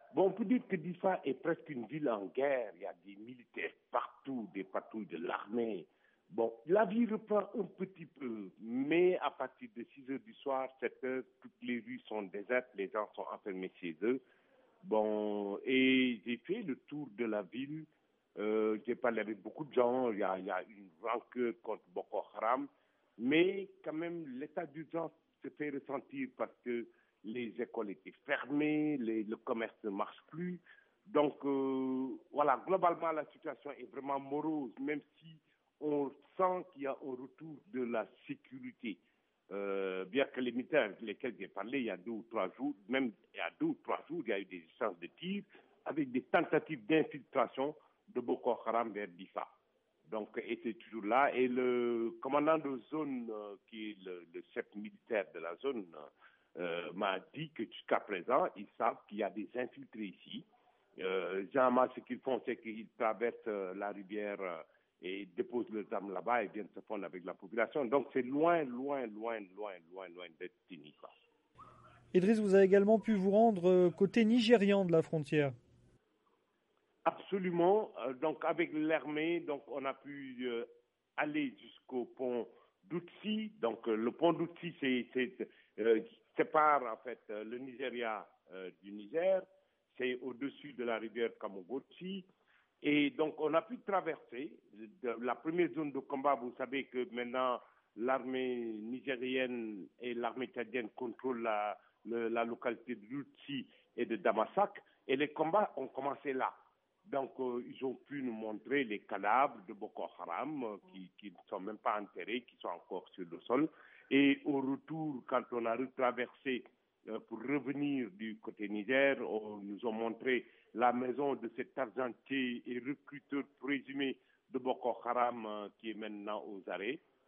Bon, on peut dire que Difa est presque une ville en guerre. Il y a des militaires partout, des patrouilles de l'armée. Bon, la vie reprend un petit peu, mais à partir de 6 heures du soir, 7 heures, toutes les rues sont désertes, les gens sont enfermés chez eux. Bon, et j'ai fait le tour de la ville. J'ai parlé avec beaucoup de gens. Il y a une rancœur contre Boko Haram. Mais quand même, l'état d'urgence se fait ressentir parce que les écoles étaient fermées, le commerce ne marche plus. Donc, voilà, globalement, la situation est vraiment morose, même si on sent qu'il y a un retour de la sécurité. Bien que les militaires avec lesquels j'ai parlé il y a 2 ou 3 jours, même il y a 2 ou 3 jours, il y a eu des échanges de tirs avec des tentatives d'infiltration de Boko Haram vers Difa. Donc, et c'est toujours là. Et le commandant de zone, qui est le chef militaire de la zone, m'a dit que jusqu'à présent, ils savent qu'il y a des infiltrés ici. Généralement, ce qu'ils font, c'est qu'ils traversent la rivière et déposent leurs armes là-bas et viennent se fondre avec la population. Donc, c'est loin, loin, loin, loin, loin, loin d'être fini, quoi. Idriss, vous avez également pu vous rendre côté nigérian de la frontière. Absolument. Donc, avec l'armée, donc, on a pu aller jusqu'au pont d'Outsi. Donc, le pont d'Outsi, sépare en fait le Nigeria du Niger. C'est au-dessus de la rivière Kamogotchi. Et donc, on a pu traverser la première zone de combat. Vous savez que maintenant, l'armée nigérienne et l'armée tchadienne contrôlent la localité de Lutsi et de Damasak. Et les combats ont commencé là. Donc, ils ont pu nous montrer les cadavres de Boko Haram qui ne sont même pas enterrés, qui sont encore sur le sol. Et au retour, quand on a retraversé pour revenir du côté Niger, on nous a montré la maison de cet argentier et recruteur présumé de Boko Haram qui est maintenant aux arrêts.